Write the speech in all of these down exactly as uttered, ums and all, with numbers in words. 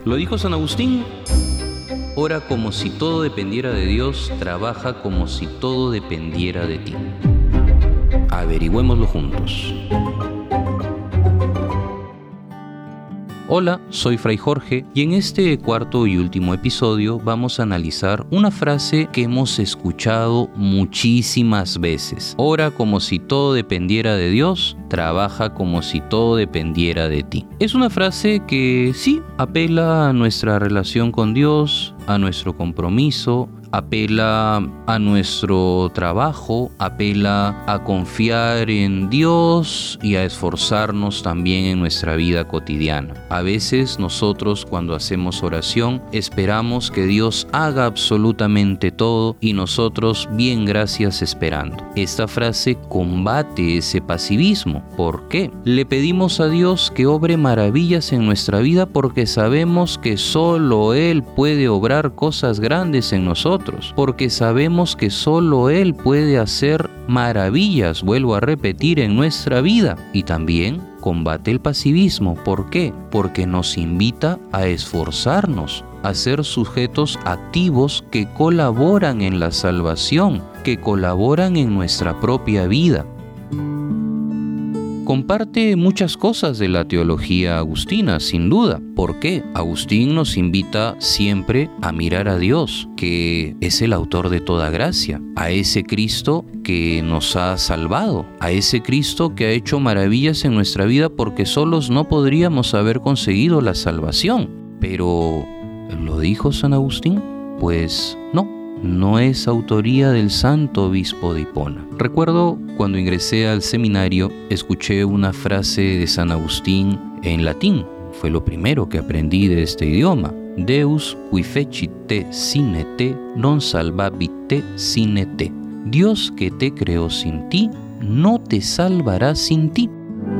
Lo dijo San Agustín: ora como si todo dependiera de Dios, trabaja como si todo dependiera de ti. Averigüémoslo juntos. Hola, soy Fray Jorge y en este cuarto y último episodio vamos a analizar una frase que hemos escuchado muchísimas veces. Ora como si todo dependiera de Dios, trabaja como si todo dependiera de ti. Es una frase que sí apela a nuestra relación con Dios, a nuestro compromiso, apela a nuestro trabajo, apela a confiar en Dios y a esforzarnos también en nuestra vida cotidiana. A veces nosotros, cuando hacemos oración, esperamos que Dios haga absolutamente todo y nosotros bien gracias esperando. Esta frase combate ese pasivismo. ¿Por qué? Le pedimos a Dios que obre maravillas en nuestra vida porque sabemos que solo Él puede obrar cosas grandes en nosotros. Porque sabemos que solo Él puede hacer maravillas, vuelvo a repetir, en nuestra vida. Y también combate el pasivismo. ¿Por qué? Porque nos invita a esforzarnos, a ser sujetos activos que colaboran en la salvación, que colaboran en nuestra propia vida. Comparte muchas cosas de la teología agustina, sin duda. ¿Por qué? Agustín nos invita siempre a mirar a Dios, que es el autor de toda gracia, a ese Cristo que nos ha salvado, a ese Cristo que ha hecho maravillas en nuestra vida porque solos no podríamos haber conseguido la salvación. Pero, ¿lo dijo San Agustín? Pues no. No es autoría del santo obispo de Hipona. Recuerdo cuando ingresé al seminario, escuché una frase de San Agustín en latín. Fue lo primero que aprendí de este idioma. Deus qui fecit te sine te, non salvabit te sine te. Dios que te creó sin ti, no te salvará sin ti.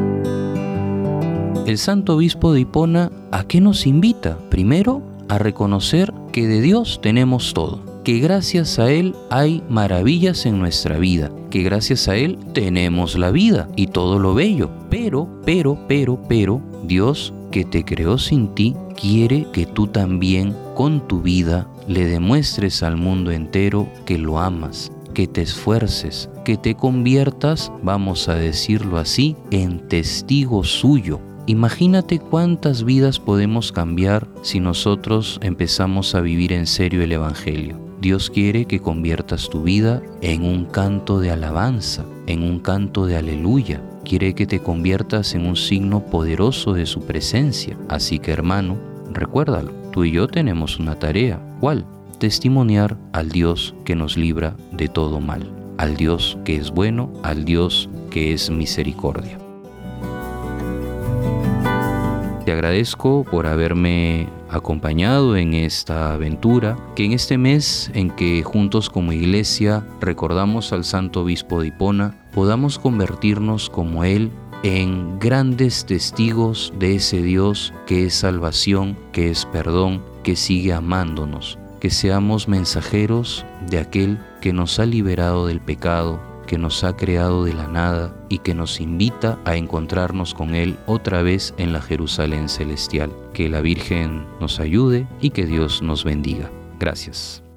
El santo obispo de Hipona, ¿a qué nos invita? Primero, a reconocer que de Dios tenemos todo. Que gracias a Él hay maravillas en nuestra vida, que gracias a Él tenemos la vida y todo lo bello. Pero, pero, pero, pero, Dios que te creó sin ti quiere que tú también con tu vida le demuestres al mundo entero que lo amas, que te esfuerces, que te conviertas, vamos a decirlo así, en testigo suyo. Imagínate cuántas vidas podemos cambiar si nosotros empezamos a vivir en serio el Evangelio. Dios quiere que conviertas tu vida en un canto de alabanza, en un canto de aleluya. Quiere que te conviertas en un signo poderoso de su presencia. Así que, hermano, recuérdalo, tú y yo tenemos una tarea. ¿Cuál? Testimoniar al Dios que nos libra de todo mal, al Dios que es bueno, al Dios que es misericordia. Te agradezco por haberme acompañado en esta aventura, que en este mes en que juntos como iglesia recordamos al santo obispo de Hipona, podamos convertirnos como él en grandes testigos de ese Dios que es salvación, que es perdón, que sigue amándonos, que seamos mensajeros de aquel que nos ha liberado del pecado, que nos ha creado de la nada y que nos invita a encontrarnos con Él otra vez en la Jerusalén celestial. Que la Virgen nos ayude y que Dios nos bendiga. Gracias.